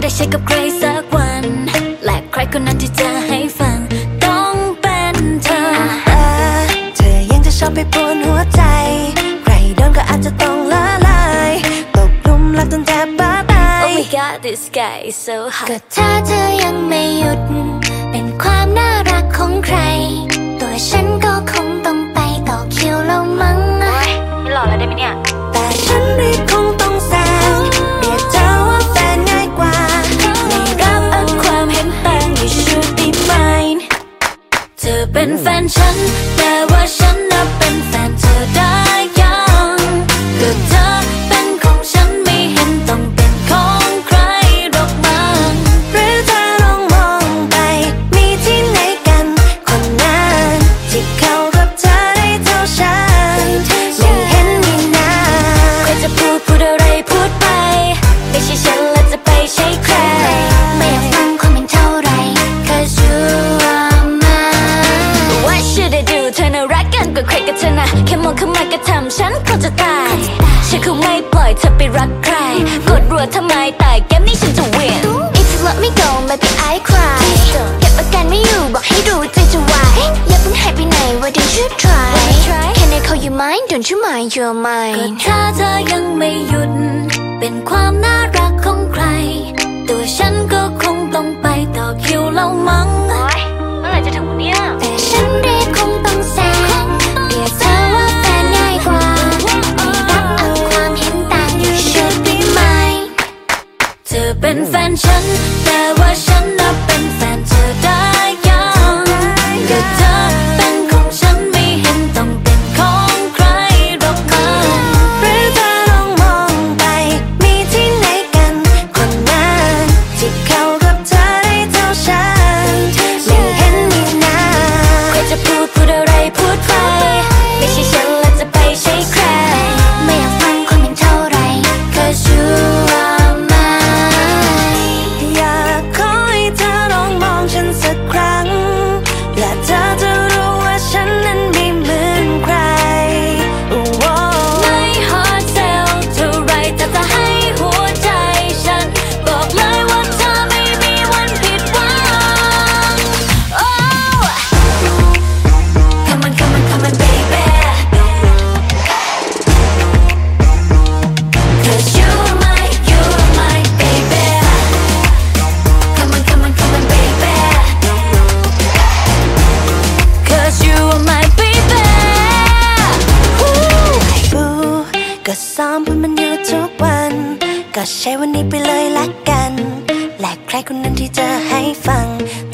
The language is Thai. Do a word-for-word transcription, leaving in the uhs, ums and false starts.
ได้ใช้กับใครสักวันและใครคนนั้นที่จะให้ฟังต้องเป็นเธอเธอยังจะชอบไปปวนหัวใจใครโดนก็อาจจะต้องละลายตกหลุมรักจนแทบบ้าตาย Oh my god this guy is so hot ก็ถ้าเธอยังไม่หยุดเป็นความน่ารักของใครตัวฉันก็คงต้องไปต่อคิวแล้วมั้งไม่หล่อแล้วได้ไหมเนี่ยแต่ฉันรีบคงต้องแซงเรียกเธอว่าแฟนง่ายกว่าไม่รับเอาความเห็นต่าง You should be mine เธอเป็นแฟนฉันแต่ว่าฉันน่ะเป็นแฟนเธอได้ยังก็เธอเป็นของฉันไม่เห็นต้องเป็นของใครหรอกมั้งหรือเธอลองมองไปมีที่ไหนกันคนนั้นที่เข้ากับเธอได้เท่าฉันไม่เห็นมีนาใครจะพูดพูดอะไรพูดไปไม่ใช่ฉันและจะไปใช่ใครไม่อยากฟังความเห็นเท่าไร Cause you are mine What should I do เธอน่ารักกันกว่าใครกับเธอนะแค่มองเข้ามาก็ทำฉันก็จะตายฉันคงไม่ปล่อยเธอไปรักใครกดรัวทำไมตายเกมนี้ฉันจะ win If you let me go maybe I cry เก็บอาการไม่อยู่บอกให้รู้ใจจะวายอย่าเพิ่งหายไปไหน Why don't you try Can I call you mine Don't you mind You're ก็ mine ถ้าเธอยังไม่หยุดเป็นความน่ารักของใครตัวฉันก็คงต้องไปต่อคิวแล้วมั้งเมื่อไหร่จะถึงวันเนี้ยแต่ฉันรีบคงต้องแซงเรียกเธอว่าแฟนง่ายกว่าไม่รับเอาความเห็นต่าง You should be mine เธอเป็นแฟนฉันแต่ว่าฉันน่ะเป็นแฟนเธอได้ยังก็เธอเป็นของฉันไม่เห็นต้องเป็นของใครหรอกมั้งหรือเธอลองมองไปมีที่ไหนกันคนนั้นที่เข้ากับเธอได้เท่าฉันไม่เห็นมีนาใครจะพูดพูดอะไรพูดไปไม่ใช่ฉันและจะไปใช่ใครไม่อยากฟังความเห็นเท่าไร Cause you are mine อยากขอให้เธอลองมองฉันสักครั้งและเธอจะรู้ว่าฉันนั้นไม่เหมือนใครไม่ฮอตเซลเท่าไรแต่จะให้หัวใจฉันบอกเลยว่าเธอไม่มีวันผิดหวัง Oh Come on come on come on baby Cause you're my you're my baby Come on come on come on baby Cause you are my baby บูก็ซ้อมพูดมันอยู่ทุกวันก็ใช้วันนี้ไปเลยละกันและใครคนนั้นที่จะให้ฟัง